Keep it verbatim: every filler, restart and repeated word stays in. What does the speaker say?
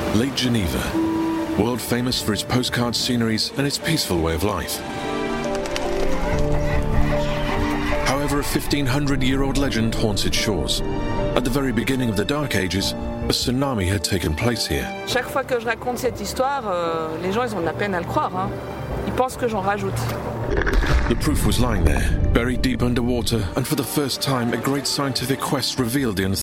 Lake Geneva, world famous for its postcard sceneries and its peaceful way of life. However, a fifteen hundred year old legend haunts its shores. At the very beginning of the Dark Ages, a tsunami had taken place here. Chaque fois que je raconte cette histoire, euh, les gens ils ont de la peine à le croire. Hein. Ils pensent que j'en rajoute. The proof was lying there, buried deep underwater, and for the first time, a great scientific quest revealed the